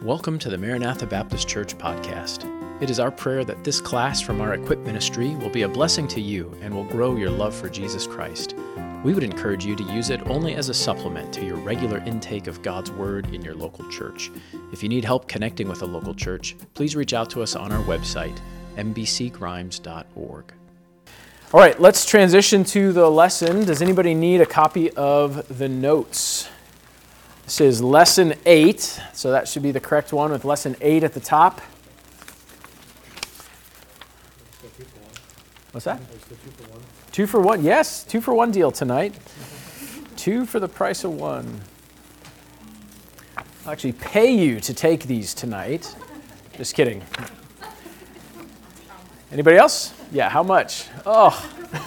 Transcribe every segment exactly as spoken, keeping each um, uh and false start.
Welcome to the Maranatha Baptist Church podcast. It is our prayer that this class from our Equip ministry will be a blessing to you and will grow your love for Jesus Christ. We would encourage you to use it only as a supplement to your regular intake of God's Word in your local church. If you need help connecting with a local church, please reach out to us on our website, m b c grimes dot org. All right, let's transition to the lesson. Does anybody need a copy of the notes? This is lesson eight, so that should be the correct one with lesson eight at the top. What's that? Two for one. Yes, two for one deal tonight. Two for the price of one. I'll actually pay you to take these tonight. Just kidding. Anybody else? Yeah, how much? Oh.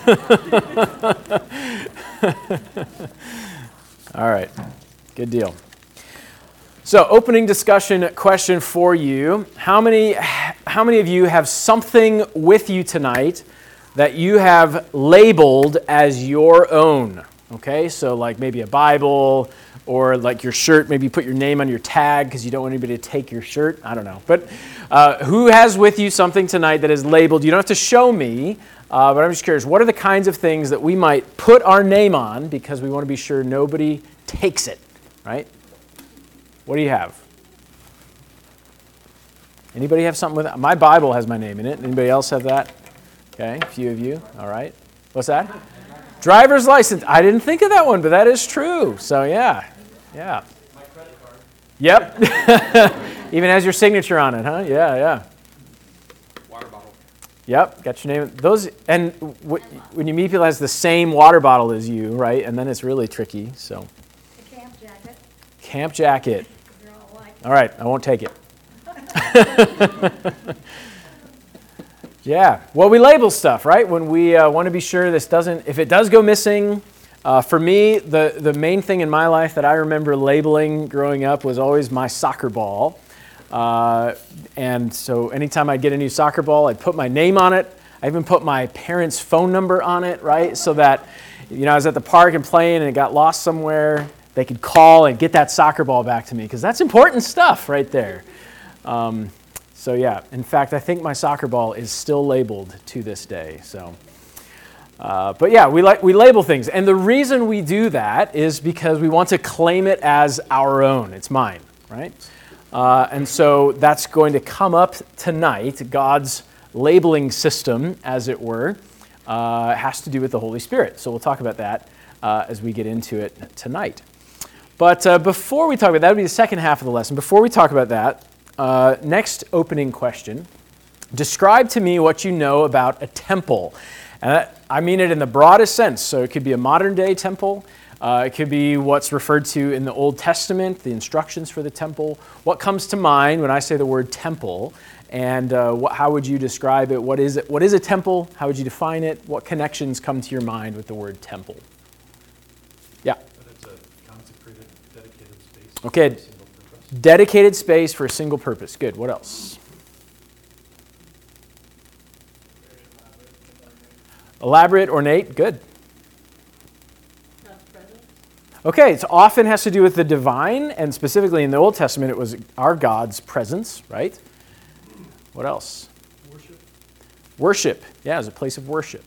All right. Good deal. So, opening discussion question for you. How many, how many of you have something with you tonight that you have labeled as your own? Okay, so like maybe a Bible or like your shirt, maybe put your name on your tag because you don't want anybody to take your shirt. I don't know. But uh, who has with you something tonight that is labeled? You don't have to show me, uh, but I'm just curious. What are the kinds of things that we might put our name on because we want to be sure nobody takes it? Right? What do you have? Anybody have something with that? My Bible has my name in it. Anybody else have that? Okay, a few of you. All right. What's that? Driver's license. I didn't think of that one, but that is true. So yeah, yeah. My credit card. Yep. Even has your signature on it, huh? Yeah, yeah. Water bottle. Yep, got your name. Those and w- when you meet people that has the same water bottle as you, right? And then it's really tricky. So. Camp jacket. Camp jacket. All, like all right, I won't take it. Yeah, well, we label stuff, right? When we uh, want to be sure this doesn't, if it does go missing, uh, for me, the, the main thing in my life that I remember labeling growing up was always my soccer ball. Uh, and so anytime I'd get a new soccer ball, I'd put my name on it. I even put my parents' phone number on it, right? So that, you know, I was at the park and playing and it got lost somewhere, they could call and get that soccer ball back to me because that's important stuff right there. Um, So yeah, in fact, I think my soccer ball is still labeled to this day. So, uh, but yeah, we like we label things, and the reason we do that is because we want to claim it as our own. It's mine, right? Uh, and so that's going to come up tonight. God's labeling system, as it were, uh, has to do with the Holy Spirit. So we'll talk about that uh, as we get into it tonight. But uh, before we talk about that, would be the second half of the lesson. Before we talk about that. Uh, next opening question. Describe to me what you know about a temple. And I mean it in the broadest sense. So it could be a modern day temple. Uh, it could be what's referred to in the Old Testament, the instructions for the temple. What comes to mind when I say the word temple? And uh, what, how would you describe it? What is it? What is a temple? How would you define it? What connections come to your mind with the word temple? Yeah. But it's a consecrated, dedicated space. Okay. Dedicated space for a single purpose. Good. What else? Elaborate, ornate. Good. Okay, it often has to do with the divine, and specifically in the Old Testament, it was our God's presence, right? What else? Worship. Worship. Yeah, it's a place of worship.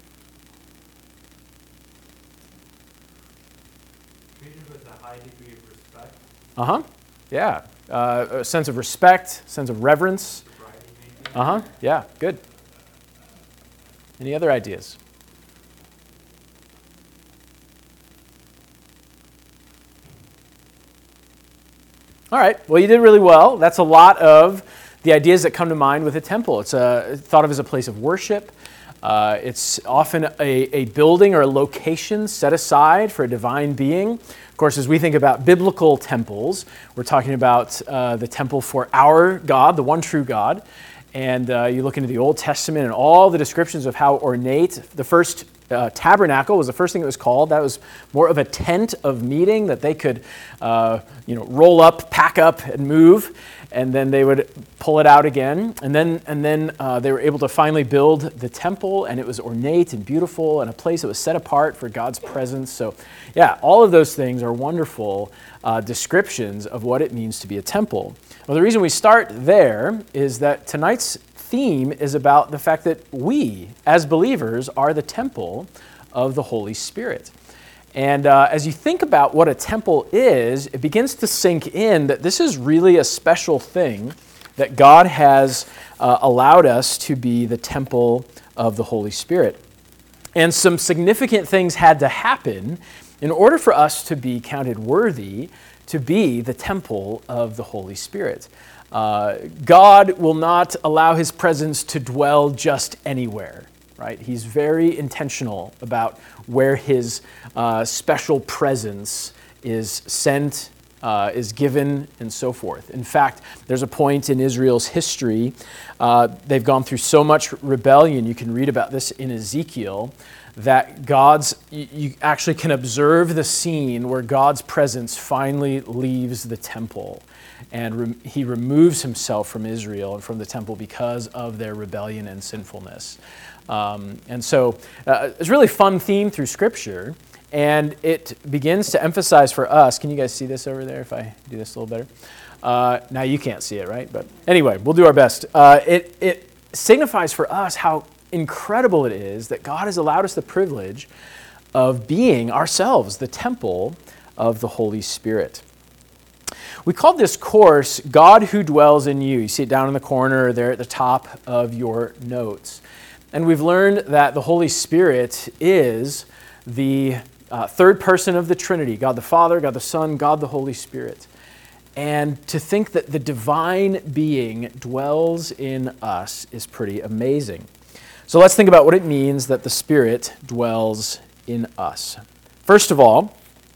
Treated with a high degree of respect. Uh-huh. Yeah. Uh, a sense of respect, sense of reverence. Uh-huh. Yeah, good. Any other ideas? All right. Well, you did really well. That's a lot of the ideas that come to mind with a temple. It's a, thought of as a place of worship. Uh, it's often a, a building or a location set aside for a divine being. Of course, as we think about biblical temples, we're talking about uh, the temple for our God, the one true God. And uh, you look into the Old Testament and all the descriptions of how ornate the first uh, tabernacle was the first thing it was called. That was more of a tent of meeting that they could, uh, you know, roll up, pack up, and move, and then they would pull it out again. And then, and then uh, they were able to finally build the temple, and it was ornate and beautiful, and a place that was set apart for God's presence. So, yeah, all of those things are wonderful uh, descriptions of what it means to be a temple. Well, the reason we start there is that tonight's theme is about the fact that we, as believers, are the temple of the Holy Spirit. And uh, as you think about what a temple is, it begins to sink in that this is really a special thing, that God has uh, allowed us to be the temple of the Holy Spirit. And some significant things had to happen in order for us to be counted worthy to be the temple of the Holy Spirit. Uh, God will not allow his presence to dwell just anywhere, right? He's very intentional about where his uh, special presence is sent, uh, is given, and so forth. In fact, there's a point in Israel's history, uh, they've gone through so much rebellion, you can read about this in Ezekiel, that God's, you, you actually can observe the scene where God's presence finally leaves the temple. And re- he removes himself from Israel and from the temple because of their rebellion and sinfulness. Um, and so uh, it's a really fun theme through Scripture, and it begins to emphasize for us, can you guys see this over there if I do this a little better? Uh, now you can't see it, right? But anyway, we'll do our best. Uh, it, it signifies for us how incredible it is that God has allowed us the privilege of being ourselves the temple of the Holy Spirit. We called this course God Who Dwells in You. You see it down in the corner there at the top of your notes. And we've learned that the Holy Spirit is the uh, third person of the Trinity, God the Father, God the Son, God the Holy Spirit. And to think that the divine being dwells in us is pretty amazing. So let's think about what it means that the Spirit dwells in us. First of all,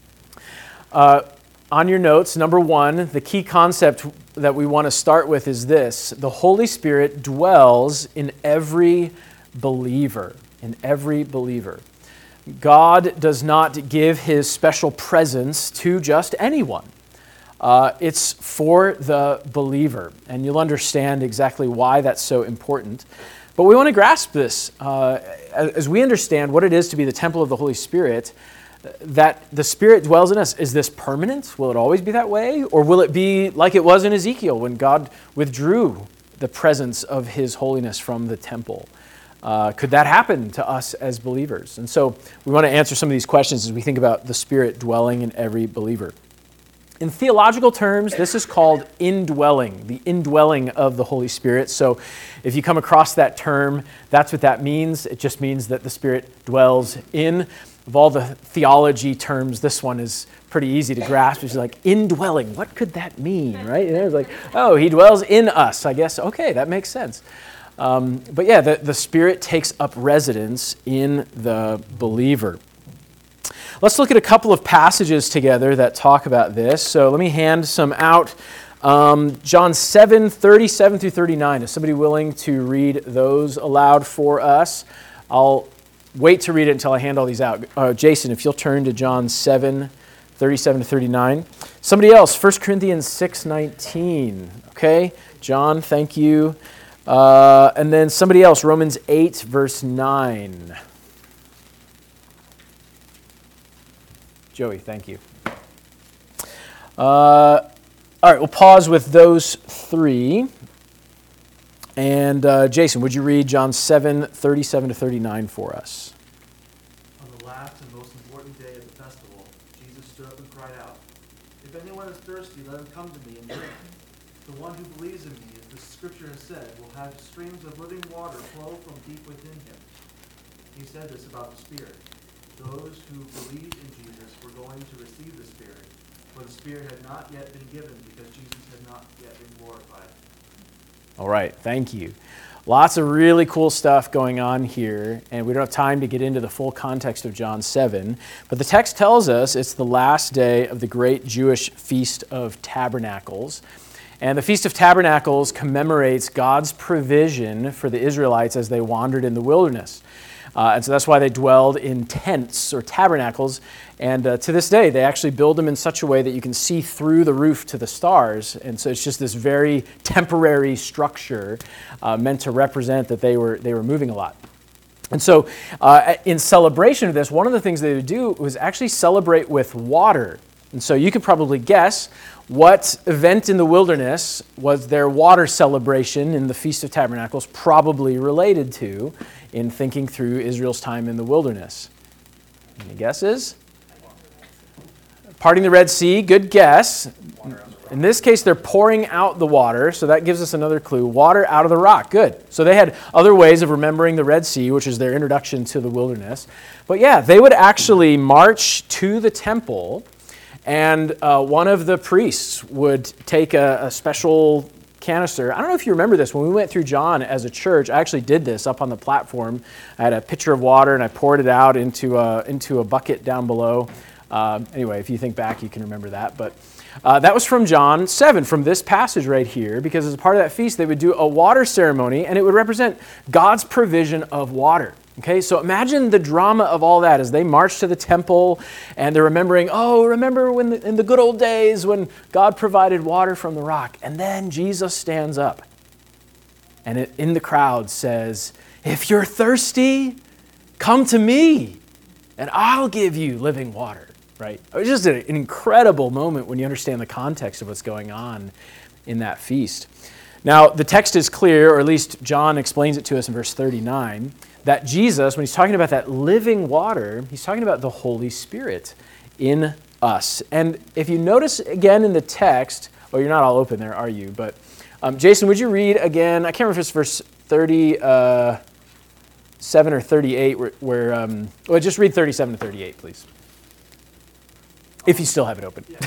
uh, on your notes, number one, the key concept that we want to start with is this: the Holy Spirit dwells in every believer, in every believer. God does not give his special presence to just anyone. Uh, it's for the believer, and you'll understand exactly why that's so important. But we want to grasp this uh, as we understand what it is to be the temple of the Holy Spirit, that the Spirit dwells in us. Is this permanent? Will it always be that way? Or will it be like it was in Ezekiel when God withdrew the presence of his holiness from the temple? Uh, could that happen to us as believers? And so we want to answer some of these questions as we think about the Spirit dwelling in every believer. In theological terms, this is called indwelling, the indwelling of the Holy Spirit. So if you come across that term, that's what that means. It just means that the Spirit dwells in. Of all the theology terms, this one is pretty easy to grasp. It's like indwelling. What could that mean, right? And it's like, oh, he dwells in us, I guess. Okay, that makes sense. Um, but yeah, the, the Spirit takes up residence in the believer. Let's look at a couple of passages together that talk about this. So let me hand some out. Um, John seven, thirty-seven through thirty-nine. Is somebody willing to read those aloud for us? I'll wait to read it until I hand all these out. Uh, Jason, if you'll turn to John seven, thirty-seven to thirty-nine. Somebody else, First Corinthians six, nineteen. Okay, John, thank you. Uh, and then somebody else, Romans eight, verse nine. Joey, thank you. Uh, all right, we'll pause with those three. And uh, Jason, would you read John seven, thirty-seven to thirty-nine for us? On the last and most important day of the festival, Jesus stood up and cried out, "If anyone is thirsty, let him come to me and drink. The one who believes in me, as the Scripture has said, will have streams of living water flow from deep within him." He said this about the Spirit. Those who believed in Jesus were going to receive the Spirit, for the Spirit had not yet been given because Jesus had not yet been glorified. All right, thank you. Lots of really cool stuff going on here, and we don't have time to get into the full context of John seven, but the text tells us it's the last day of the great Jewish Feast of Tabernacles. And the Feast of Tabernacles commemorates God's provision for the Israelites as they wandered in the wilderness. Uh, and so that's why they dwelled in tents or tabernacles. And uh, to this day, they actually build them in such a way that you can see through the roof to the stars. And so it's just this very temporary structure uh, meant to represent that they were they were moving a lot. And so uh, in celebration of this, one of the things they would do was actually celebrate with water. And so you could probably guess what event in the wilderness was their water celebration in the Feast of Tabernacles probably related to in thinking through Israel's time in the wilderness. Any guesses? Parting the Red Sea, good guess. In this case, they're pouring out the water, so that gives us another clue. Water out of the rock, good. So they had other ways of remembering the Red Sea, which is their introduction to the wilderness. But yeah, they would actually march to the temple, and uh, one of the priests would take a, a special canister. I don't know if you remember this. When we went through John as a church, I actually did this up on the platform. I had a pitcher of water, and I poured it out into a, into a bucket down below. Um, anyway, if you think back, you can remember that. But uh, that was from John seven, from this passage right here, because as a part of that feast, they would do a water ceremony, and it would represent God's provision of water. Okay, so imagine the drama of all that as they march to the temple, and they're remembering, oh, remember when the, in the good old days when God provided water from the rock. And then Jesus stands up, and it, in the crowd says, if you're thirsty, come to me, and I'll give you living water. Right? It's just an incredible moment when you understand the context of what's going on in that feast. Now, the text is clear, or at least John explains it to us in verse thirty-nine, that Jesus, when he's talking about that living water, he's talking about the Holy Spirit in us. And if you notice again in the text, well, you're not all open there, are you? But um, Jason, would you read again? I can't remember if it's verse thirty-seven or thirty-eight, where, where um, well, just read thirty-seven to thirty-eight, please. If you still have it open. Yeah.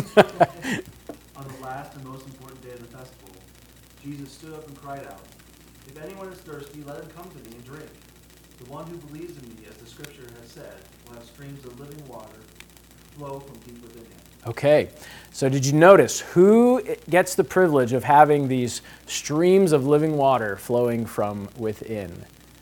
On the last and most important day of the festival, Jesus stood up and cried out, if anyone is thirsty, let him come to me and drink. The one who believes in me, as the scripture has said, will have streams of living water flow from deep within him. Okay, so did you notice who gets the privilege of having these streams of living water flowing from within?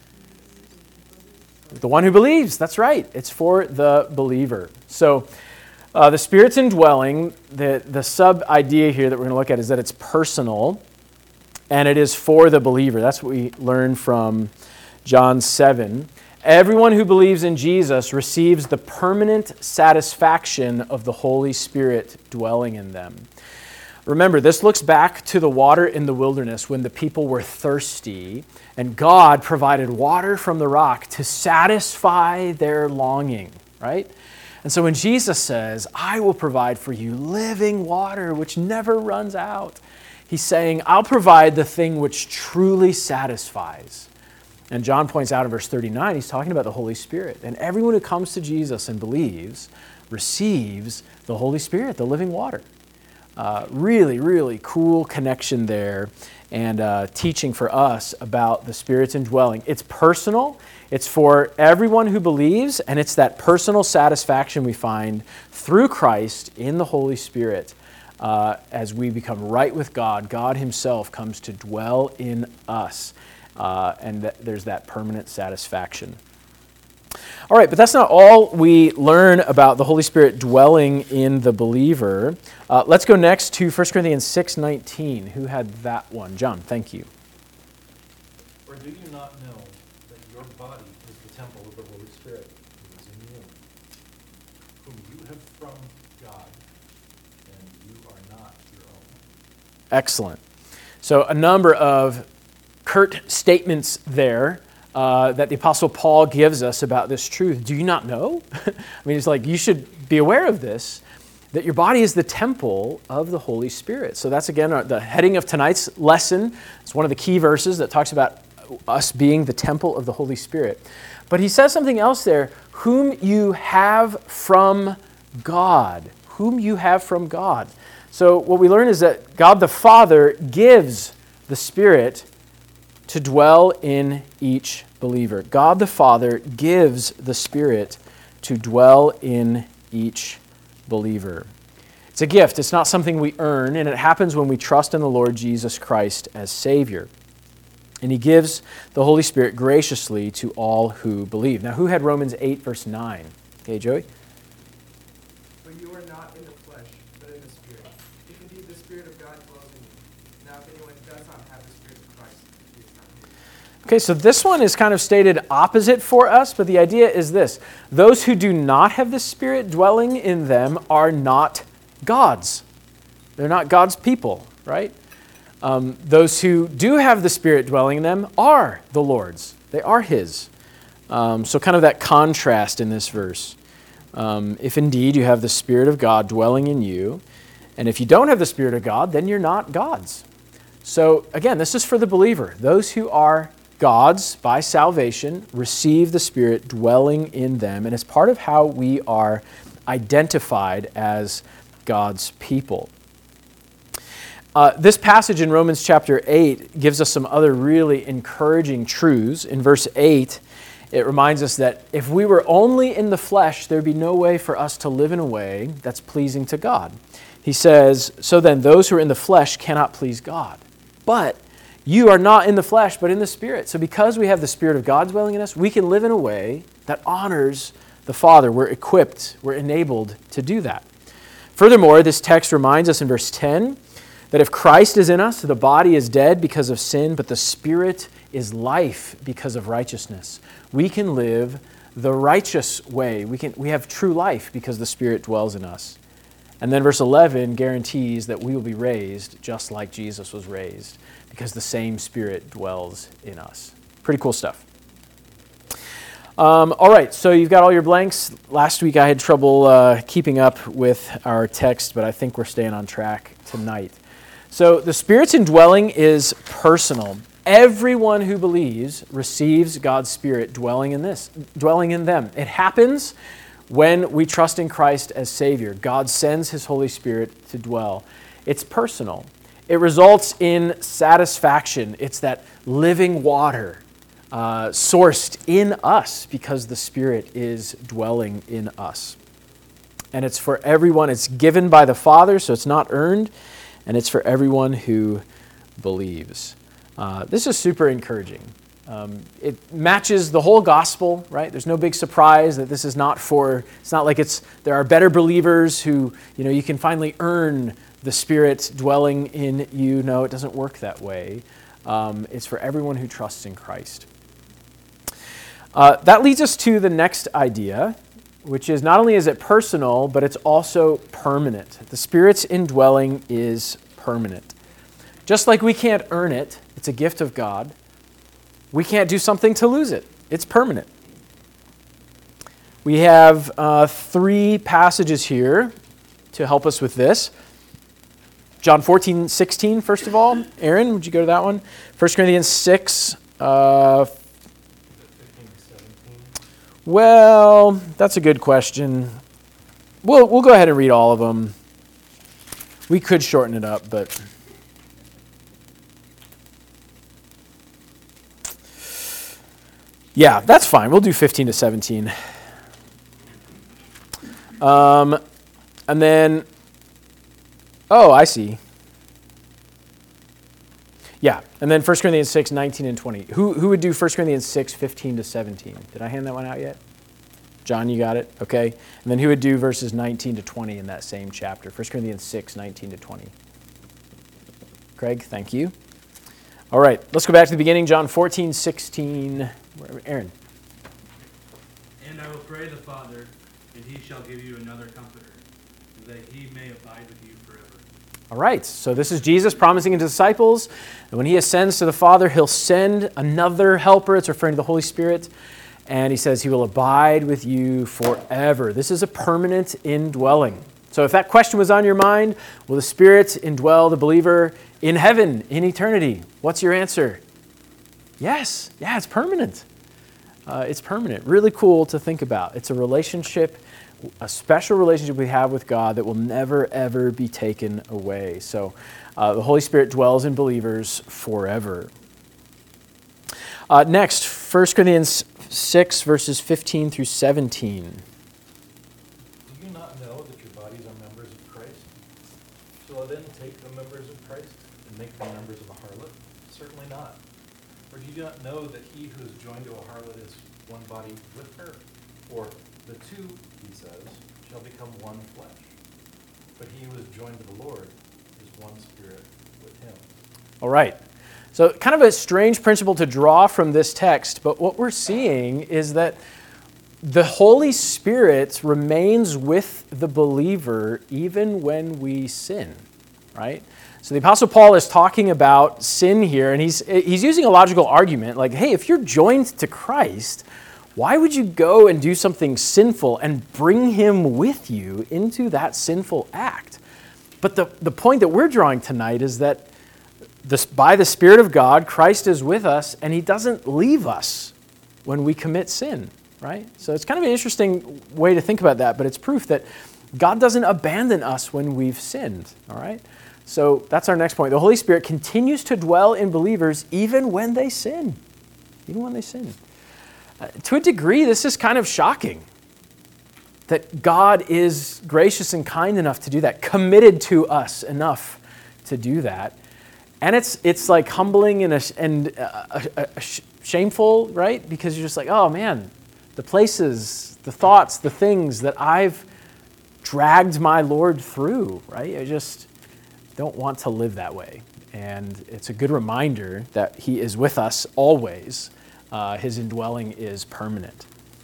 The one who believes, that's right. It's for the believer. So uh, the Spirit's indwelling, the, the sub-idea here that we're going to look at is that it's personal, and it is for the believer. That's what we learn from John seven. Everyone who believes in Jesus receives the permanent satisfaction of the Holy Spirit dwelling in them. Remember, this looks back to the water in the wilderness when the people were thirsty, and God provided water from the rock to satisfy their longing, right? And so when Jesus says, I will provide for you living water which never runs out, he's saying, I'll provide the thing which truly satisfies. And John points out in verse thirty-nine, he's talking about the Holy Spirit. And everyone who comes to Jesus and believes receives the Holy Spirit, the living water. Uh, really, really cool connection there, and uh, teaching for us about the Spirit's indwelling. It's personal. It's for everyone who believes, and it's that personal satisfaction we find through Christ in the Holy Spirit. Uh, as we become right with God, God himself comes to dwell in us, uh, and th- there's that permanent satisfaction. All right, but that's not all we learn about the Holy Spirit dwelling in the believer. Uh, let's go next to First Corinthians six nineteen. Who had that one? John, thank you. Or do you not know that your body is the temple of the Holy Spirit who is in you, whom you have from God, and you are not your own? Excellent. So a number of curt statements there uh, that the Apostle Paul gives us about this truth. Do you not know? I mean, it's like you should be aware of this, that your body is the temple of the Holy Spirit. So that's, again, the heading of tonight's lesson. It's one of the key verses that talks about us being the temple of the Holy Spirit. But he says something else there, whom you have from God. Whom you have from God. So what we learn is that God the Father gives the Spirit to dwell in each believer. God the Father gives the Spirit to dwell in each believer. It's a gift. It's not something we earn, and it happens when we trust in the Lord Jesus Christ as Savior. And he gives the Holy Spirit graciously to all who believe. Now, who had Romans eight, verse nine? Okay, Joey? But you are not in the flesh, but in the Spirit. If indeed the Spirit of God dwells in you. Now, if anyone does not have the Spirit of Christ, he is not his. Okay, so this one is kind of stated opposite for us, but the idea is this. Those who do not have the Spirit dwelling in them are not God's. They're not God's people, right? Um, those who do have the Spirit dwelling in them are the Lord's. They are His. Um, so kind of that contrast in this verse. Um, if indeed you have the Spirit of God dwelling in you, and if you don't have the Spirit of God, then you're not God's. So again, this is for the believer. Those who are God's by salvation receive the Spirit dwelling in them, and it's part of how we are identified as God's people. Uh, this passage in Romans chapter eight gives us some other really encouraging truths. In verse eight, it reminds us that if we were only in the flesh, there'd be no way for us to live in a way that's pleasing to God. He says, so then those who are in the flesh cannot please God. But you are not in the flesh, but in the Spirit. So because we have the Spirit of God dwelling in us, we can live in a way that honors the Father. We're equipped, we're enabled to do that. Furthermore, this text reminds us in verse ten that if Christ is in us, the body is dead because of sin, but the Spirit is life because of righteousness. We can live the righteous way. We can we have true life because the Spirit dwells in us. And then verse eleven guarantees that we will be raised just like Jesus was raised because the same Spirit dwells in us. Pretty cool stuff. Um, all right, so you've got all your blanks. Last week I had trouble uh, keeping up with our text, but I think we're staying on track tonight. So the Spirit's indwelling is personal. Everyone who believes receives God's Spirit dwelling in this, dwelling in them. It happens when we trust in Christ as Savior. God sends His Holy Spirit to dwell. It's personal. It results in satisfaction. It's that living water uh, sourced in us because the Spirit is dwelling in us. And it's for everyone. It's given by the Father, so it's not earned. And it's for everyone who believes. Uh, this is super encouraging. Um, it matches the whole gospel, right? There's no big surprise that this is not for, it's not like it's, there are better believers who, you know, you can finally earn the Spirit dwelling in you. No, it doesn't work that way. Um, it's for everyone who trusts in Christ. Uh, that leads us to the next idea, which is not only is it personal, but it's also permanent. The Spirit's indwelling is permanent. Just like we can't earn it, it's a gift of God, we can't do something to lose it. It's permanent. We have uh, three passages here to help us with this. John fourteen, sixteen, first of all. Aaron, would you go to that one? First Corinthians six, uh, well, that's a good question. We'll, we'll go ahead and read all of them. We could shorten it up, but... Yeah, that's fine. We'll do fifteen to seventeen. Um, and then... Oh, I see. Yeah, and then First Corinthians six, nineteen and twenty. Who who would do First Corinthians six, fifteen to seventeen? Did I hand that one out yet? John, you got it? Okay. And then who would do verses nineteen to twenty in that same chapter? First Corinthians six, nineteen to twenty. Craig, thank you. All right, let's go back to the beginning. John fourteen, sixteen. Aaron. And I will pray the Father, and He shall give you another Comforter, that He may abide with you forever. All right, so this is Jesus promising His disciples that when He ascends to the Father, He'll send another helper. It's referring to the Holy Spirit. And He says He will abide with you forever. This is a permanent indwelling. So if that question was on your mind, will the Spirit indwell the believer in heaven, in eternity? What's your answer? Yes. Yeah, it's permanent. Uh, it's permanent. Really cool to think about. It's a relationship, a special relationship we have with God that will never, ever be taken away. So uh, the Holy Spirit dwells in believers forever. Uh, next, First Corinthians six, verses fifteen through seventeen. Do you not know that your bodies are members of Christ? Shall I then take the members of Christ and make them members of a harlot? Certainly not. Or do you not know that he who is joined to a harlot is one body with her? For the two, he says, shall become one flesh. But he who is joined to the Lord is one spirit with him. All right. So kind of a strange principle to draw from this text, but what we're seeing is that the Holy Spirit remains with the believer even when we sin, right? So the Apostle Paul is talking about sin here, and he's he's using a logical argument like, hey, if you're joined to Christ, why would you go and do something sinful and bring him with you into that sinful act? But the, the point that we're drawing tonight is that this, by the Spirit of God, Christ is with us, and he doesn't leave us when we commit sin, right? So it's kind of an interesting way to think about that, but it's proof that God doesn't abandon us when we've sinned, all right? So that's our next point. The Holy Spirit continues to dwell in believers even when they sin, even when they sin. Uh, to a degree, this is kind of shocking that God is gracious and kind enough to do that, committed to us enough to do that. And it's it's like humbling and, a, and a, a, a shameful, right? Because you're just like, oh man, the places, the thoughts, the things that I've dragged my Lord through, right? I just don't want to live that way. And it's a good reminder that he is with us always. Uh, his indwelling is permanent.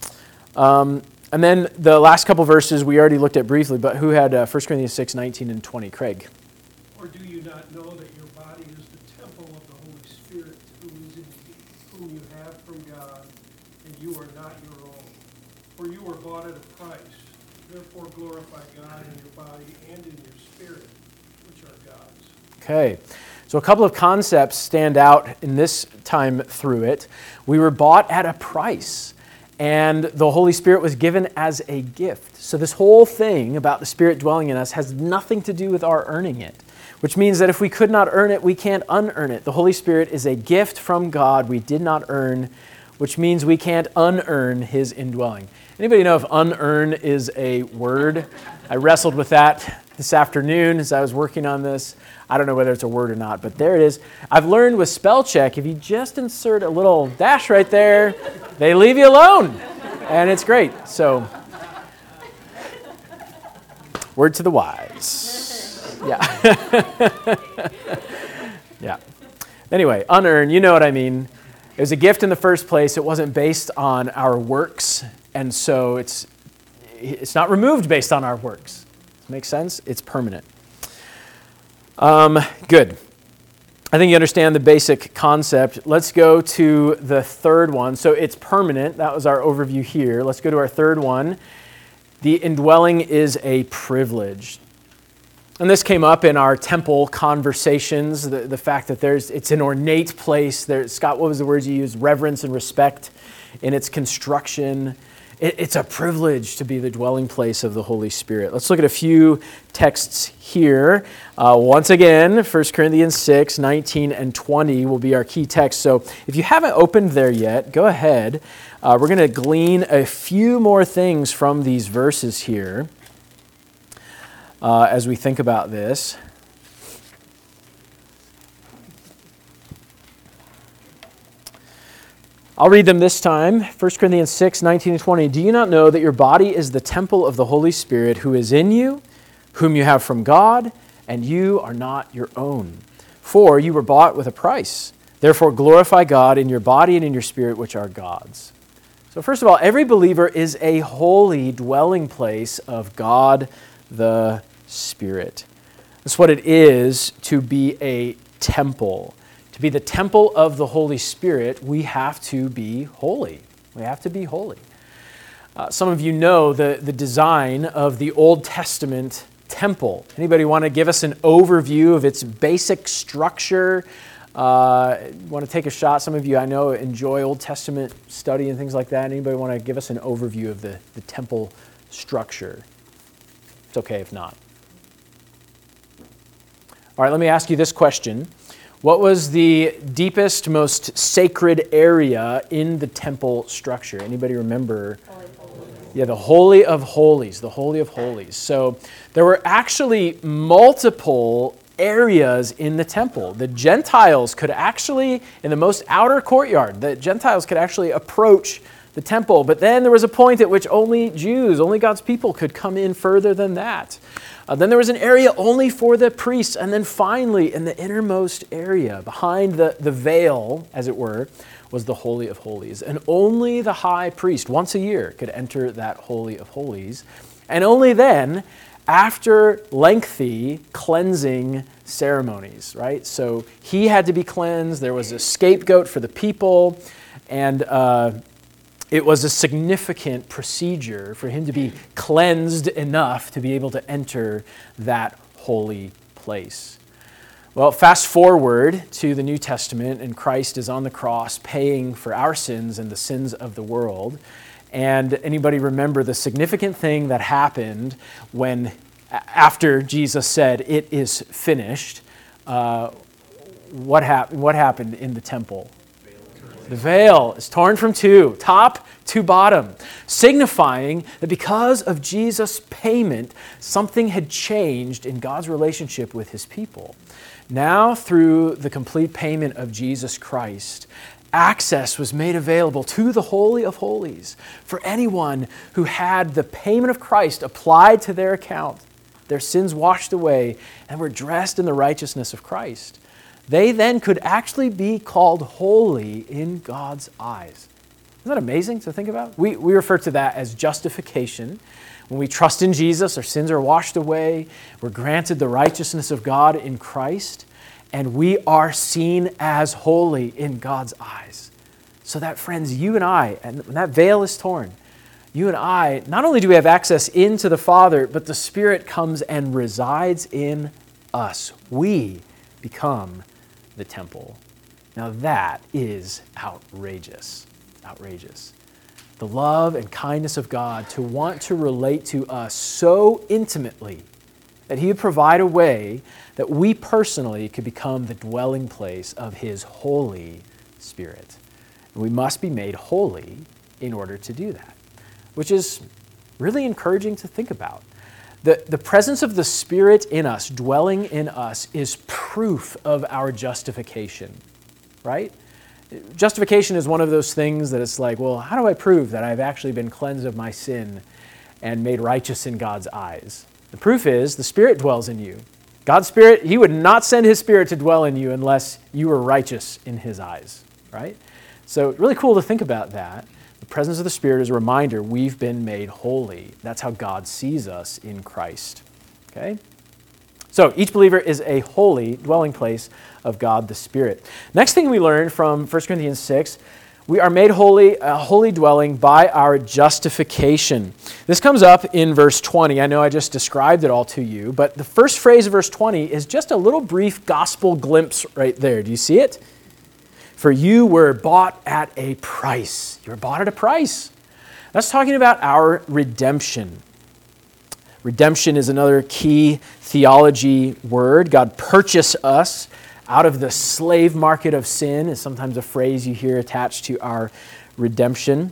Um, and then the last couple verses we already looked at briefly, but who had uh, First Corinthians six, nineteen and twenty? Craig. Or do you not know that your body is the temple of the Holy Spirit who is in you, whom you have from God, and you are not your own? For you were bought at a price. Therefore glorify God in your body and in your spirit, which are God's. Okay. So a couple of concepts stand out in this time through it. We were bought at a price, and the Holy Spirit was given as a gift. So this whole thing about the Spirit dwelling in us has nothing to do with our earning it, which means that if we could not earn it, we can't unearn it. The Holy Spirit is a gift from God we did not earn, which means we can't unearn his indwelling. Anybody know if unearn is a word? I wrestled with that this afternoon as I was working on this. I don't know whether it's a word or not, but there it is. I've learned with spell check, if you just insert a little dash right there, they leave you alone, and it's great. So, word to the wise. Yeah. Yeah. Anyway, unearned, you know what I mean. It was a gift in the first place. It wasn't based on our works, and so it's it's not removed based on our works. Does that make sense? It's permanent. Um, good. I think you understand the basic concept. Let's go to the third one. So it's permanent. That was our overview here. Let's go to our third one. The indwelling is a privilege. And this came up in our temple conversations, the, the fact that there's it's an ornate place. There, Scott, what was the words you used? Reverence and respect in its construction. It, it's a privilege to be the dwelling place of the Holy Spirit. Let's look at a few texts here. Uh, once again, First Corinthians six, nineteen and twenty will be our key text. So if you haven't opened there yet, go ahead. Uh, we're going to glean a few more things from these verses here. Uh, as we think about this. I'll read them this time. First Corinthians six, nineteen and twenty. Do you not know that your body is the temple of the Holy Spirit who is in you, whom you have from God, and you are not your own? For you were bought with a price. Therefore glorify God in your body and in your spirit, which are God's. So first of all, every believer is a holy dwelling place of God the Spirit. That's what it is to be a temple. To be the temple of the Holy Spirit, we have to be holy. We have to be holy. Uh, some of you know the, the design of the Old Testament temple. Anybody want to give us an overview of its basic structure? Uh, want to take a shot? Some of you I know enjoy Old Testament study and things like that. Anybody want to give us an overview of the, the temple structure? It's okay if not. All right, let me ask you this question. What was the deepest, most sacred area in the temple structure? Anybody remember? Holy, holy. Yeah, the Holy of Holies, the Holy of Holies. So there were actually multiple areas in the temple. The Gentiles could actually, in the most outer courtyard, the Gentiles could actually approach the temple. But then there was a point at which only Jews, only God's people could come in further than that. Uh, then there was an area only for the priests. And then finally, in the innermost area, behind the, the veil, as it were, was the Holy of Holies. And only the high priest, once a year, could enter that Holy of Holies. And only then, after lengthy cleansing ceremonies, right? So he had to be cleansed. There was a scapegoat for the people. And uh, it was a significant procedure for him to be cleansed enough to be able to enter that holy place. Well, fast forward to the New Testament, and Christ is on the cross paying for our sins and the sins of the world. And anybody remember the significant thing that happened when, after Jesus said, "It is finished"? Uh, what, hap- what happened in the temple? The veil is torn from two, top to bottom, signifying that because of Jesus' payment, something had changed in God's relationship with his people. Now, through the complete payment of Jesus Christ, access was made available to the Holy of Holies for anyone who had the payment of Christ applied to their account, their sins washed away, and were dressed in the righteousness of Christ. They then could actually be called holy in God's eyes. Isn't that amazing to think about? We, we refer to that as justification. When we trust in Jesus, our sins are washed away. We're granted the righteousness of God in Christ. And we are seen as holy in God's eyes. So that, friends, you and I, and when that veil is torn, you and I, not only do we have access into the Father, but the Spirit comes and resides in us. We become the temple. Now that is outrageous. Outrageous. The love and kindness of God to want to relate to us so intimately that he would provide a way that we personally could become the dwelling place of his Holy Spirit. And we must be made holy in order to do that, which is really encouraging to think about. The, the presence of the Spirit in us, dwelling in us, is proof of our justification, right? Justification is one of those things that it's like, well, how do I prove that I've actually been cleansed of my sin and made righteous in God's eyes? The proof is the Spirit dwells in you. God's Spirit, he would not send his Spirit to dwell in you unless you were righteous in his eyes, right? So really cool to think about that. The presence of the Spirit is a reminder we've been made holy. That's how God sees us in Christ. Okay? So each believer is a holy dwelling place of God the Spirit. Next thing we learn from First Corinthians six, we are made holy, a holy dwelling by our justification. This comes up in verse twenty. I know I just described it all to you, but the first phrase of verse twenty is just a little brief gospel glimpse right there. Do you see it? For you were bought at a price. You were bought at a price. That's talking about our redemption. Redemption is another key theology word. God purchased us out of the slave market of sin, is sometimes a phrase you hear attached to our redemption.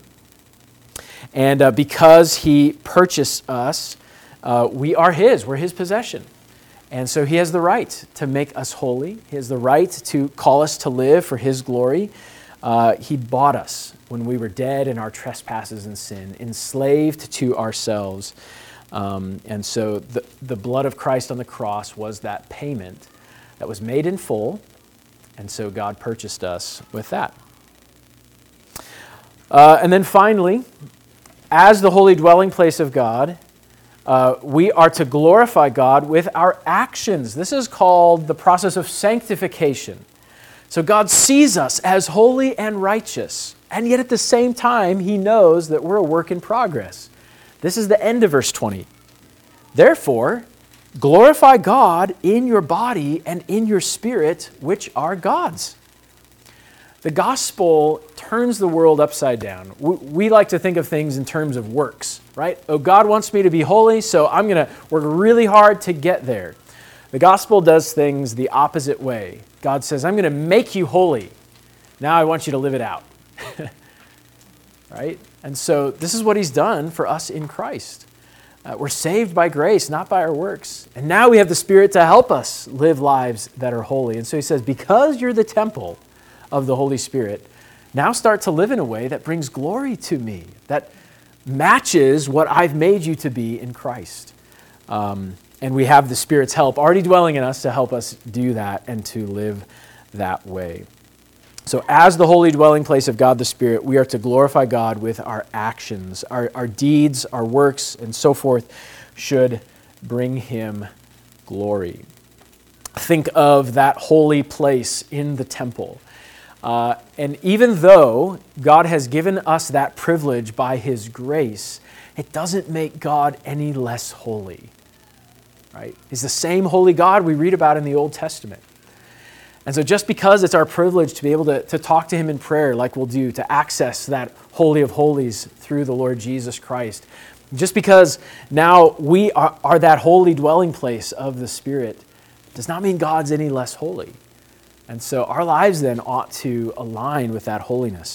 And uh, because he purchased us, uh, we are his. We're his possession. And so he has the right to make us holy. He has the right to call us to live for his glory. Uh, he bought us when we were dead in our trespasses and sin, enslaved to ourselves. Um, and so the, the blood of Christ on the cross was that payment that was made in full. And so God purchased us with that. Uh, and then finally, as the holy dwelling place of God, Uh, we are to glorify God with our actions. This is called the process of sanctification. So God sees us as holy and righteous, and yet at the same time, he knows that we're a work in progress. This is the end of verse twenty. Therefore, glorify God in your body and in your spirit, which are God's. The gospel turns the world upside down. We like to think of things in terms of works, right? Oh, God wants me to be holy, so I'm going to work really hard to get there. The gospel does things the opposite way. God says, I'm going to make you holy. Now I want you to live it out. Right? And so this is what he's done for us in Christ. Uh, we're saved by grace, not by our works. And now we have the Spirit to help us live lives that are holy. And so he says, because you're the temple of the Holy Spirit, now start to live in a way that brings glory to me, that matches what I've made you to be in Christ. Um, and we have the Spirit's help already dwelling in us to help us do that and to live that way. So as the holy dwelling place of God the Spirit, we are to glorify God with our actions. Our, our deeds, our works, and so forth should bring him glory. Think of that holy place in the temple. Uh, and even though God has given us that privilege by his grace, it doesn't make God any less holy. Right? He's the same holy God we read about in the Old Testament. And so just because it's our privilege to be able to, to talk to him in prayer like we'll do, to access that Holy of Holies through the Lord Jesus Christ, just because now we are, are that holy dwelling place of the Spirit, does not mean God's any less holy. And so our lives then ought to align with that holiness.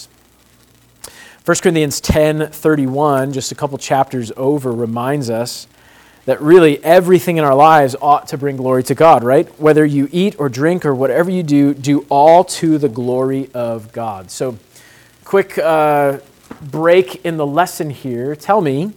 First Corinthians ten thirty-one, just a couple chapters over, reminds us that really everything in our lives ought to bring glory to God, right? Whether you eat or drink or whatever you do, do all to the glory of God. So, quick uh, break in the lesson here. Tell me,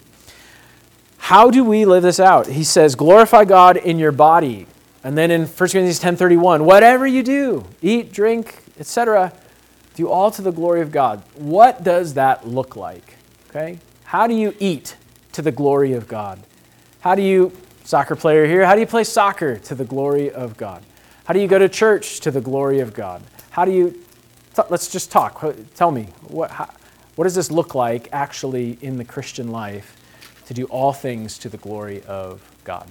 how do we live this out? He says, glorify God in your body. And then in First Corinthians ten thirty-one, whatever you do, eat, drink, et cetera, do all to the glory of God. What does that look like? Okay? How do you eat to the glory of God? How do you, soccer player here, how do you play soccer to the glory of God? How do you go to church to the glory of God? How do you, t- let's just talk. Tell me, what, how, what does this look like actually in the Christian life to do all things to the glory of God?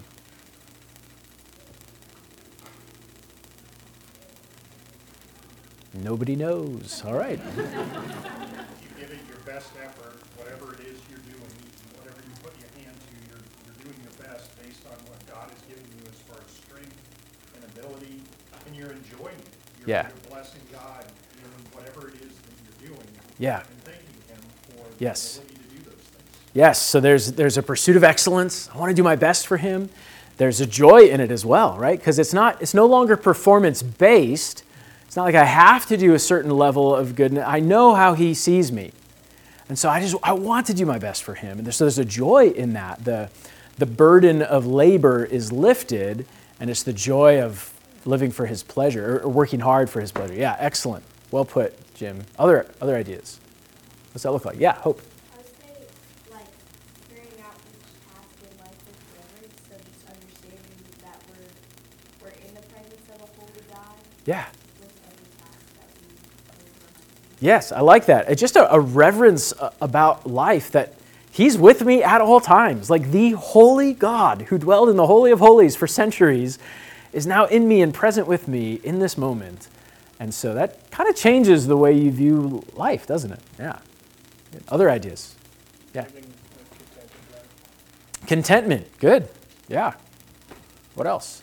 Nobody knows. All right. You give it your best effort, whatever it is you're doing, whatever you put your hand to, you're, you're doing your best based on what God has given you as far as strength and ability, and you're enjoying it. You're, Yeah. you're blessing God in whatever it is that you're doing. Yeah. And thanking him for Yes. the ability to do those things. Yes, so there's there's a pursuit of excellence. I want to do my best for him. There's a joy in it as well, right? Because it's not it's no longer performance based. It's not like I have to do a certain level of goodness. I know how he sees me. And so I just I want to do my best for him. And there's, so there's a joy in that. The the burden of labor is lifted, and it's the joy of living for his pleasure, or working hard for his pleasure. Yeah, excellent. Well put, Jim. Other other ideas. What's that look like? Yeah, Hope. I would say, like, carrying out each task in life with reverence, so just understanding that we're, we're in the presence of a holy God Yeah. with every task that we perform. Yes, I like that. It's just a, a reverence uh, about life that he's with me at all times. Like the holy God who dwelled in the Holy of Holies for centuries is now in me and present with me in this moment. And so that kind of changes the way you view life, doesn't it? Yeah. Other ideas? Yeah. Living with contentment. Contentment. Good. Yeah. What else?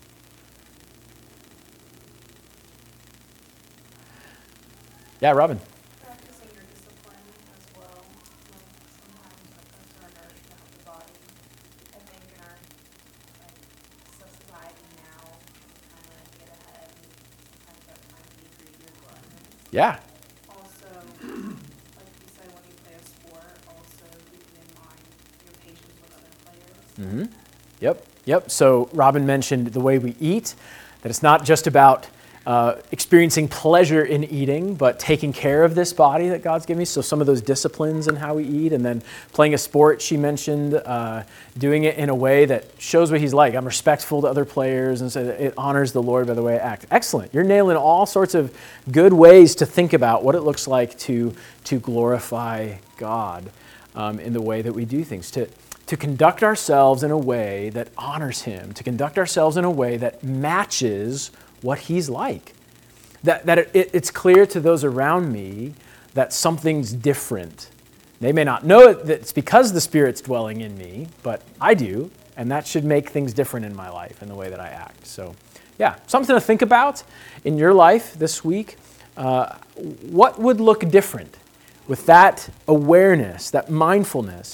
Yeah, Robin. Practicing your discipline as well. Like sometimes our concern are nourishment of the body. I think in our like society now, kind of get ahead and sometimes that time to be greedy or gluttonous. Yeah. Also, like you said, when you play a sport, also keeping in mind your patience with other players. Mm-hmm. Yep, yep. So Robin mentioned the way we eat, that it's not just about uh, experiencing pleasure in eating, but taking care of this body that God's given me. So some of those disciplines in how we eat, and then playing a sport, she mentioned, uh, doing it in a way that shows what he's like. I'm respectful to other players, and so that it honors the Lord by the way I act. Excellent. You're nailing all sorts of good ways to think about what it looks like to, to glorify God um, in the way that we do things, to to conduct ourselves in a way that honors him, to conduct ourselves in a way that matches what he's like. That, that it, it's clear to those around me that something's different. They may not know it, that it's because the Spirit's dwelling in me, but I do, and that should make things different in my life and the way that I act. So, yeah, something to think about in your life this week. Uh, what would look different with that awareness, that mindfulness,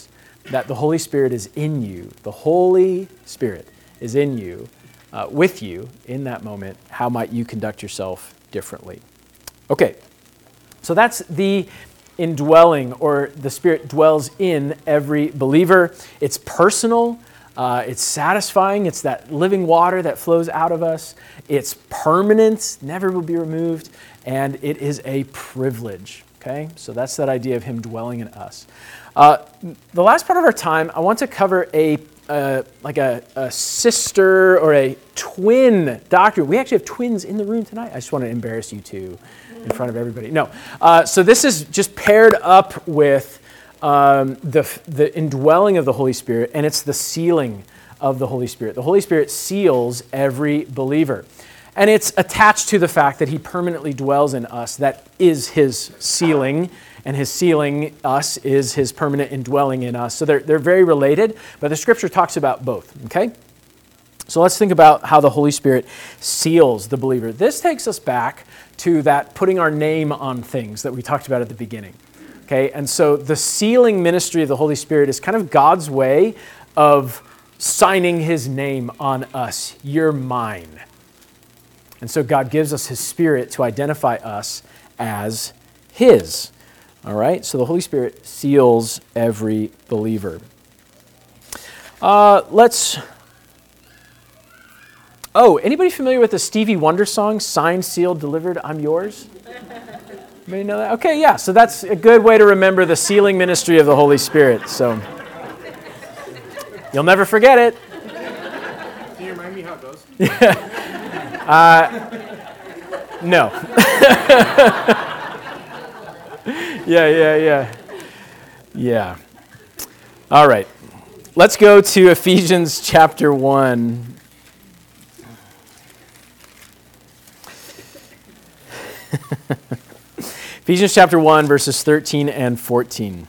that the Holy Spirit is in you. The Holy Spirit is in you, uh, with you in that moment. How might you conduct yourself differently? Okay, so that's the indwelling, or the Spirit dwells in every believer. It's personal. Uh, it's satisfying. It's that living water that flows out of us. It's permanent, never will be removed, and it is a privilege. Okay, so that's that idea of him dwelling in us. Uh, the last part of our time, I want to cover a uh, like a, a sister or a twin doctrine. We actually have twins in the room tonight. I just want to embarrass you two in front of everybody. No, uh, so this is just paired up with um, the the indwelling of the Holy Spirit, and it's the sealing of the Holy Spirit. The Holy Spirit seals every believer. And it's attached to the fact that he permanently dwells in us. That is his sealing, and his sealing us is his permanent indwelling in us. So they're, they're very related, but the Scripture talks about both, okay? So let's think about how the Holy Spirit seals the believer. This takes us back to that putting our name on things that we talked about at the beginning, okay? And so the sealing ministry of the Holy Spirit is kind of God's way of signing his name on us. You're mine. And so God gives us his Spirit to identify us as his. All right? So the Holy Spirit seals every believer. Uh, let's... Oh, anybody familiar with the Stevie Wonder song, Signed, Sealed, Delivered, I'm Yours? Anybody know that? Okay, yeah. So that's a good way to remember the sealing ministry of the Holy Spirit. So you'll never forget it. Can you remind me how it goes? Uh, no. yeah, yeah, yeah. Yeah. All right. Let's go to Ephesians chapter one. Ephesians chapter one, verses thirteen and fourteen.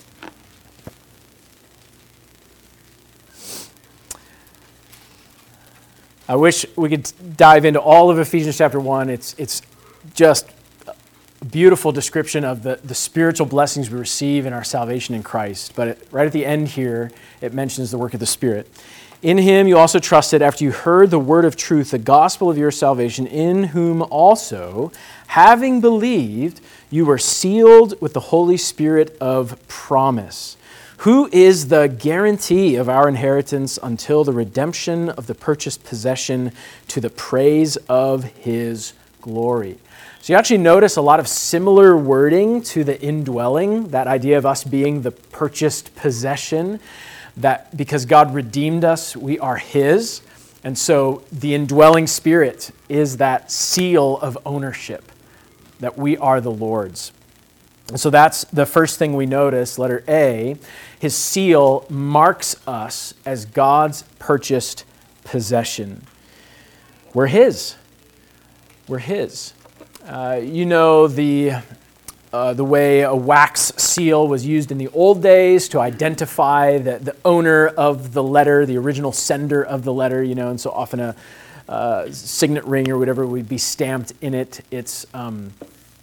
I wish we could dive into all of Ephesians chapter one. It's it's just a beautiful description of the, the spiritual blessings we receive in our salvation in Christ. But it, right at the end here, it mentions the work of the Spirit. In him you also trusted after you heard the word of truth, the gospel of your salvation, in whom also, having believed, you were sealed with the Holy Spirit of promise, who is the guarantee of our inheritance until the redemption of the purchased possession to the praise of his glory. So you actually notice a lot of similar wording to the indwelling, that idea of us being the purchased possession, that because God redeemed us, we are his. And so the indwelling Spirit is that seal of ownership, that we are the Lord's. And so that's the first thing we notice, letter A. His seal marks us as God's purchased possession. We're his. We're his. Uh, you know the, uh, the way a wax seal was used in the old days to identify the, the owner of the letter, the original sender of the letter, you know, and so often a uh, signet ring or whatever would be stamped in it. It's... Um,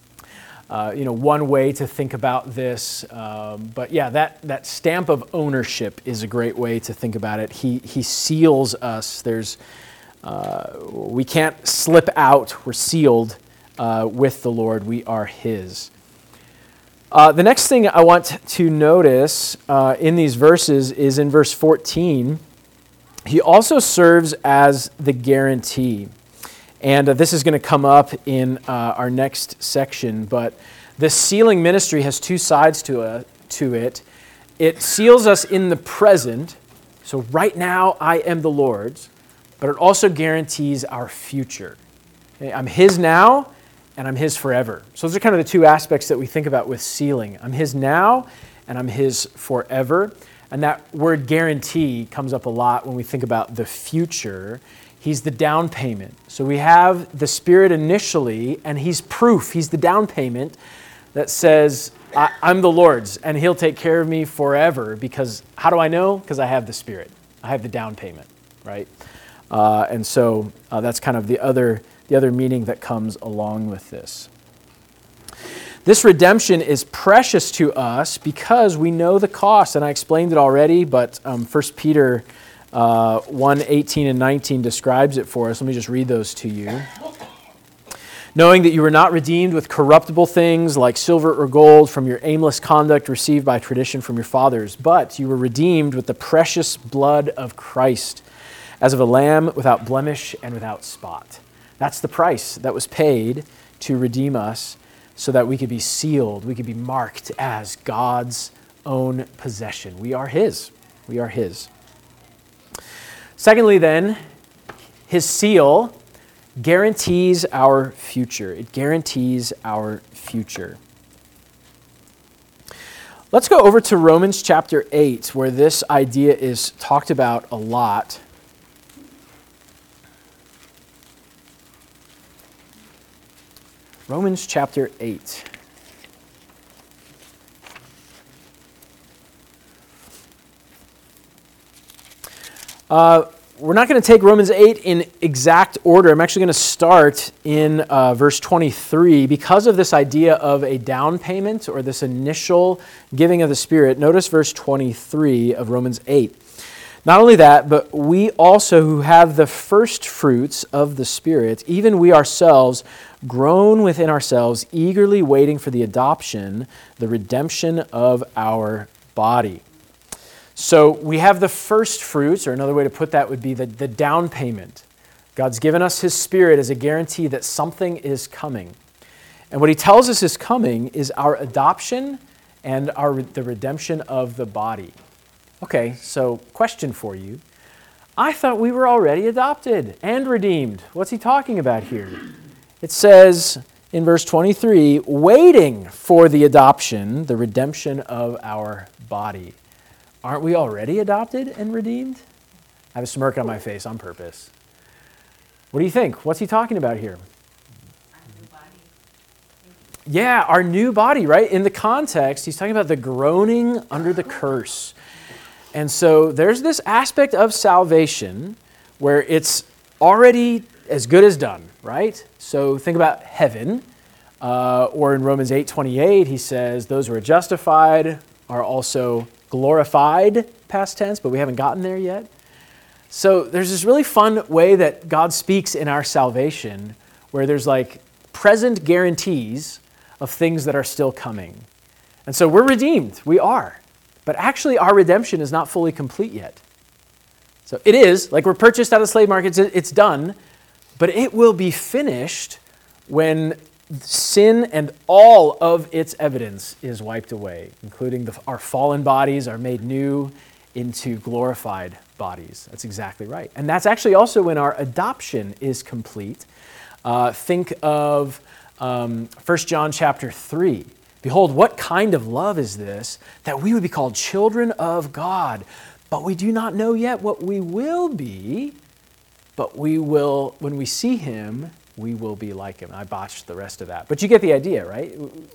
Uh, you know, one way to think about this. Um, but yeah, that, that stamp of ownership is a great way to think about it. He, he seals us. There's, uh, we can't slip out. We're sealed uh, with the Lord. We are his. Uh, the next thing I want to notice uh, in these verses is in verse fourteen. He also serves as the guarantee. And uh, this is going to come up in uh, our next section, but this sealing ministry has two sides to, uh, to it. It seals us in the present, so right now I am the Lord's, but it also guarantees our future. Okay? I'm his now, and I'm his forever. So those are kind of the two aspects that we think about with sealing. I'm his now, and I'm his forever. And that word guarantee comes up a lot when we think about the future. He's the down payment. So we have the Spirit initially, and he's proof. He's the down payment that says, I, I'm the Lord's, and he'll take care of me forever. Because how do I know? Because I have the Spirit. I have the down payment, right? Uh, and so uh, that's kind of the other, the other meaning that comes along with this. This redemption is precious to us because we know the cost, and I explained it already, but um, First Peter uh, one, eighteen and nineteen describes it for us. Let me just read those to you. Knowing that you were not redeemed with corruptible things like silver or gold from your aimless conduct received by tradition from your fathers, but you were redeemed with the precious blood of Christ, as of a lamb without blemish and without spot. That's the price that was paid to redeem us so that we could be sealed, we could be marked as God's own possession. We are His. We are His. Secondly, then, His seal guarantees our future. It guarantees our future. Let's go over to Romans chapter eight, where this idea is talked about a lot. Romans chapter eight. Uh, we're not going to take Romans eight in exact order. I'm actually going to start in uh, verse twenty-three because of this idea of a down payment or this initial giving of the Spirit. Notice verse twenty-three of Romans eight. Not only that, but we also who have the first fruits of the Spirit, even we ourselves, groan within ourselves, eagerly waiting for the adoption, the redemption of our body. So we have the first fruits, or another way to put that would be the, the down payment. God's given us His Spirit as a guarantee that something is coming. And what He tells us is coming is our adoption and our the redemption of the body. Okay, so question for you. I thought we were already adopted and redeemed. What's he talking about here? It says in verse twenty-three, waiting for the adoption, the redemption of our body. Aren't we already adopted and redeemed? I have a smirk on my face on purpose. What do you think? What's he talking about here? Our new body. Yeah, our new body, right? In the context, he's talking about the groaning under the curse. And so there's this aspect of salvation where it's already as good as done, right? So think about heaven. Uh, or in Romans eight twenty-eight, he says, those who are justified are also glorified, past tense, but we haven't gotten there yet. So there's this really fun way that God speaks in our salvation where there's like present guarantees of things that are still coming. And so we're redeemed. We are. But actually our redemption is not fully complete yet. So it is, like we're purchased out of the slave market, it's, it's done, but it will be finished when sin and all of its evidence is wiped away, including the, our fallen bodies are made new into glorified bodies. That's exactly right. And that's actually also when our adoption is complete. Uh, think of um, First John chapter three. Behold, what kind of love is this, that we would be called children of God, but we do not know yet what we will be, but we will, when we see Him, we will be like Him. I botched the rest of that. But you get the idea, right?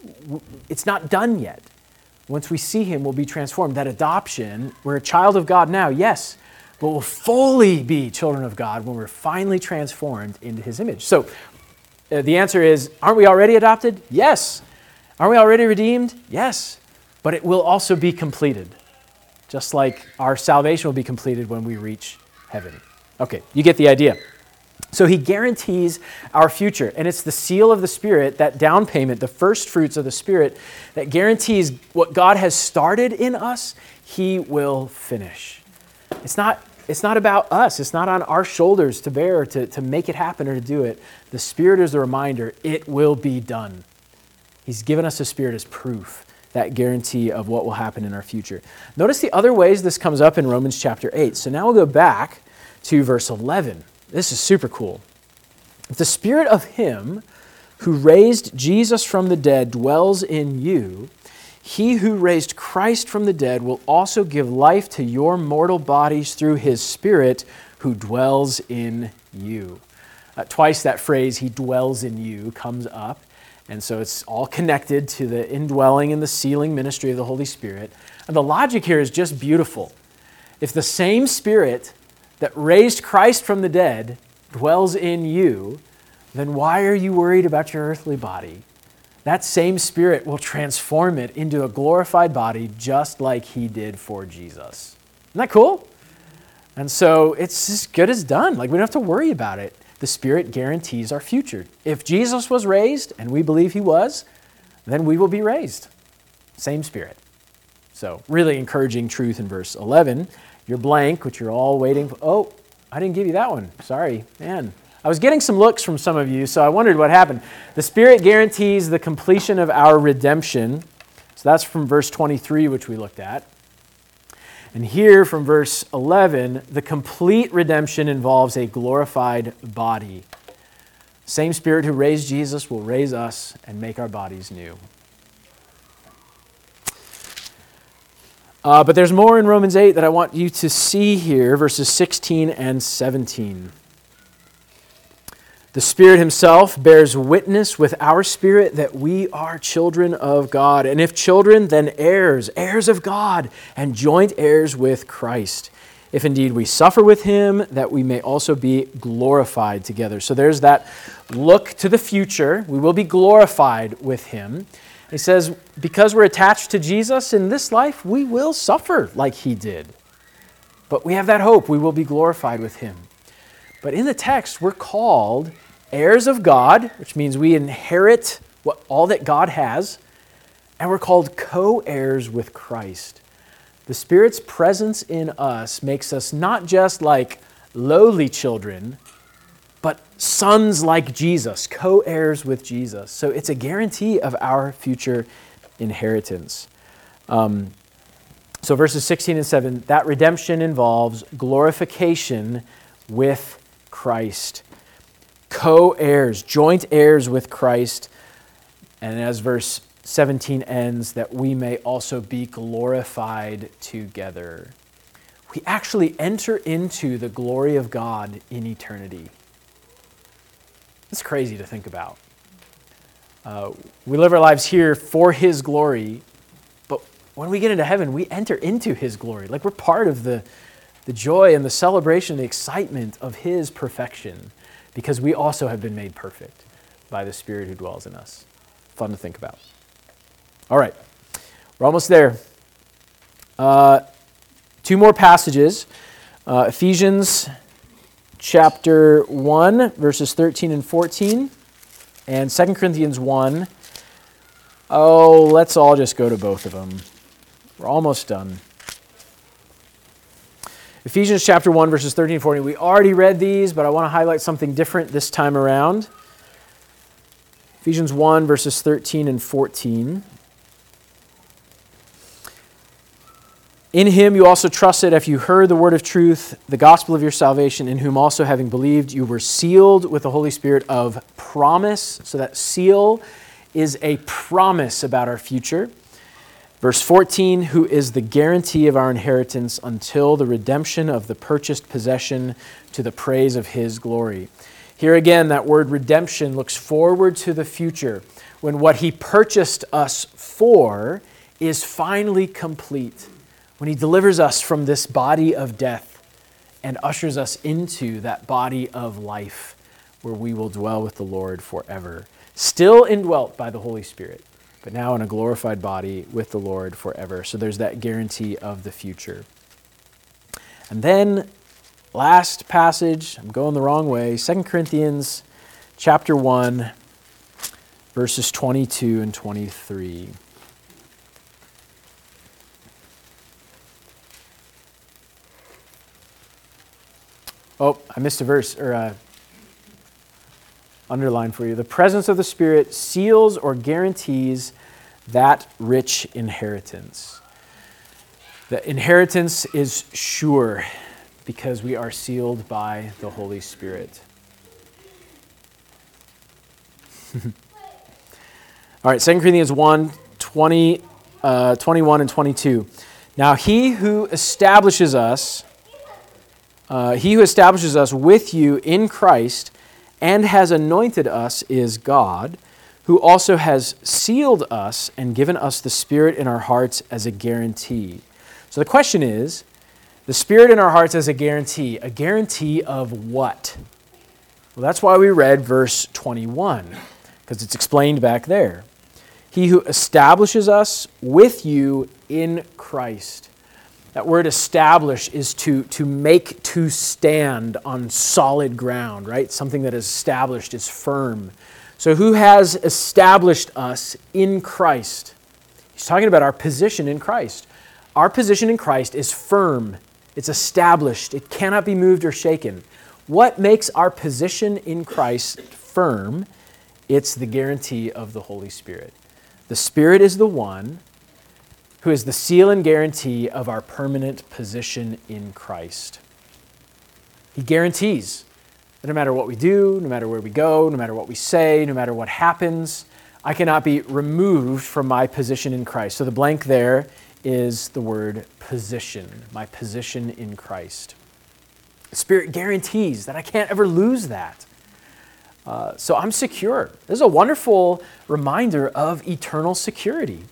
It's not done yet. Once we see Him, we'll be transformed. That adoption, we're a child of God now, yes, but we'll fully be children of God when we're finally transformed into His image. So uh, the answer is, aren't we already adopted? Yes. Are we already redeemed? Yes. But it will also be completed, just like our salvation will be completed when we reach heaven. Okay, you get the idea. So He guarantees our future, and it's the seal of the Spirit, that down payment, the first fruits of the Spirit, that guarantees what God has started in us, He will finish. It's not, it's not about us. It's not on our shoulders to bear, to, to make it happen or to do it. The Spirit is a reminder, it will be done. He's given us the Spirit as proof, that guarantee of what will happen in our future. Notice the other ways this comes up in Romans chapter eight. So now we'll go back to verse eleven. This is super cool. If the Spirit of Him who raised Jesus from the dead dwells in you, He who raised Christ from the dead will also give life to your mortal bodies through His Spirit who dwells in you. Uh, twice that phrase, He dwells in you, comes up. And so it's all connected to the indwelling and the sealing ministry of the Holy Spirit. And the logic here is just beautiful. If the same Spirit that raised Christ from the dead dwells in you, then why are you worried about your earthly body? that same Spirit will transform it into a glorified body just like he did for Jesus. Isn't that cool? And so it's as good as done. Like, we don't have to worry about it. The Spirit guarantees our future. If Jesus was raised, and we believe he was, then we will be raised. Same Spirit. So, really encouraging truth in verse eleven. Your blank, which you're all waiting for. Oh, I didn't give you that one. Sorry, man. I was getting some looks from some of you, so I wondered what happened. The Spirit guarantees the completion of our redemption. So that's from verse twenty-three, which we looked at. And here from verse eleven, the complete redemption involves a glorified body. Same Spirit who raised Jesus will raise us and make our bodies new. Uh, but there's more in Romans eight that I want you to see here, verses sixteen and seventeen. The Spirit himself bears witness with our spirit that we are children of God. And if children, then heirs, heirs of God, and joint heirs with Christ. If indeed we suffer with him, that we may also be glorified together. So there's that look to the future. We will be glorified with him. He says, because we're attached to Jesus in this life, we will suffer like he did. But we have that hope. We will be glorified with him. But in the text, we're called heirs of God, which means we inherit what, all that God has, and we're called co-heirs with Christ. The Spirit's presence in us makes us not just like lowly children, but sons like Jesus, co-heirs with Jesus. So it's a guarantee of our future inheritance. Um, so verses sixteen and seven, that redemption involves glorification with Christ. Co-heirs, joint heirs with Christ. And as verse seventeen ends, that we may also be glorified together. We actually enter into the glory of God in eternity. It's crazy to think about. Uh, we live our lives here for his glory, but when we get into heaven, we enter into his glory. Like, we're part of the, the joy and the celebration, the excitement of his perfection, because we also have been made perfect by the Spirit who dwells in us. Fun to think about. All right, we're almost there. Uh, two more passages. Uh, Ephesians chapter one, verses thirteen and fourteen, and Second Corinthians one. Oh, let's all just go to both of them. We're almost done. Ephesians chapter one, verses thirteen and fourteen. We already read these, but I want to highlight something different this time around. Ephesians one, verses thirteen and fourteen. In him you also trusted if you heard the word of truth, the gospel of your salvation, in whom also having believed you were sealed with the Holy Spirit of promise. So that seal is a promise about our future. Verse fourteen, who is the guarantee of our inheritance until the redemption of the purchased possession to the praise of his glory. Here again, that word redemption looks forward to the future, when what he purchased us for is finally complete, when he delivers us from this body of death and ushers us into that body of life where we will dwell with the Lord forever, still indwelt by the Holy Spirit, but now in a glorified body with the Lord forever. So there's that guarantee of the future. And then, last passage, I'm going the wrong way, Second Corinthians chapter one, verses twenty-two and twenty-three. Oh, I missed a verse, or a underline for you. The presence of the Spirit seals or guarantees that rich inheritance. The inheritance is sure because we are sealed by the Holy Spirit. All right, Second Corinthians one, twenty, uh, twenty-one and twenty-two. Now he who establishes us, uh, he who establishes us with you in Christ and has anointed us is God, who also has sealed us and given us the Spirit in our hearts as a guarantee. So the question is, the Spirit in our hearts as a guarantee. A guarantee of what? Well, that's why we read verse twenty-one, because it's explained back there. He who establishes us with you in Christ. That word establish is to, to make to stand on solid ground, right? Something that is established is firm. So who has established us in Christ? He's talking about our position in Christ. Our position in Christ is firm. It's established. It cannot be moved or shaken. What makes our position in Christ firm? It's the guarantee of the Holy Spirit. The Spirit is the one who is the seal and guarantee of our permanent position in Christ. He guarantees that no matter what we do, no matter where we go, no matter what we say, no matter what happens, I cannot be removed from my position in Christ. So the blank there is the word position, my position in Christ. The Spirit guarantees that I can't ever lose that. Uh, so I'm secure. This is a wonderful reminder of eternal security.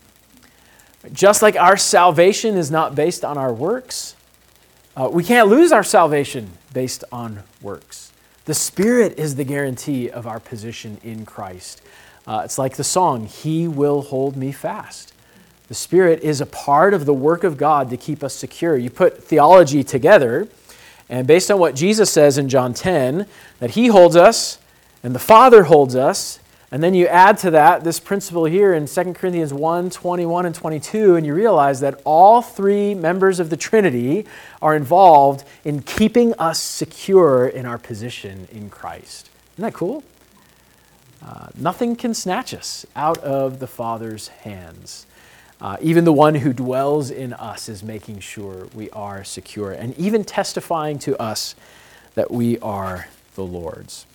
Just like our salvation is not based on our works, uh, we can't lose our salvation based on works. The Spirit is the guarantee of our position in Christ. Uh, it's like the song, He will hold me fast. The Spirit is a part of the work of God to keep us secure. You put theology together, and based on what Jesus says in John ten, that He holds us and the Father holds us, and then you add to that this principle here in Second Corinthians one, twenty-one and twenty-two, and you realize that all three members of the Trinity are involved in keeping us secure in our position in Christ. Isn't that cool? Uh, nothing can snatch us out of the Father's hands. Uh, even the one who dwells in us is making sure we are secure and even testifying to us that we are the Lord's.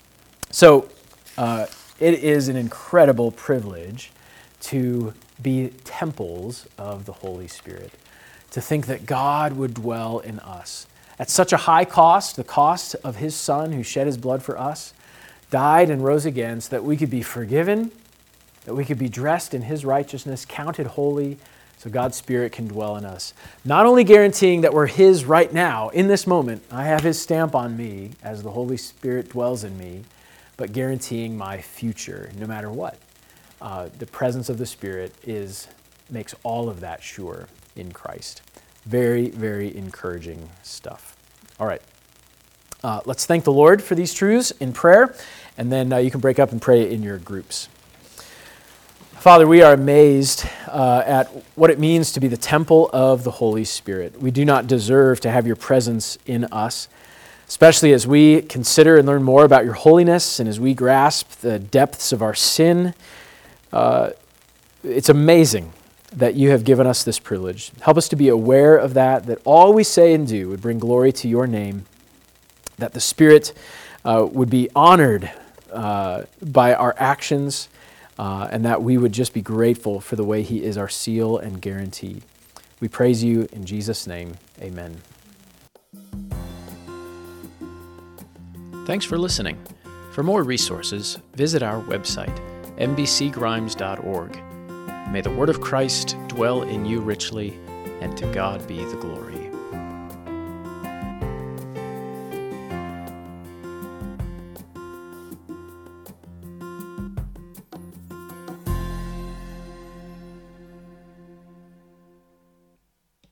So uh, it is an incredible privilege to be temples of the Holy Spirit, to think that God would dwell in us. At such a high cost, the cost of His Son who shed His blood for us, died and rose again so that we could be forgiven, that we could be dressed in His righteousness, counted holy, so God's Spirit can dwell in us. Not only guaranteeing that we're His right now, in this moment, I have His stamp on me as the Holy Spirit dwells in me, but guaranteeing my future, no matter what. Uh, the presence of the Spirit is makes all of that sure in Christ. Very, very encouraging stuff. All right. Uh, let's thank the Lord for these truths in prayer, and then uh, you can break up and pray in your groups. Father, we are amazed uh, at what it means to be the temple of the Holy Spirit. We do not deserve to have your presence in us, especially as we consider and learn more about your holiness and as we grasp the depths of our sin. Uh, it's amazing that you have given us this privilege. Help us to be aware of that, that all we say and do would bring glory to your name, that the Spirit uh, would be honored uh, by our actions, uh, and that we would just be grateful for the way He is our seal and guarantee. We praise you in Jesus' name. Amen. Thanks for listening. For more resources, visit our website, m b c grimes dot org. May the word of Christ dwell in you richly, and to God be the glory.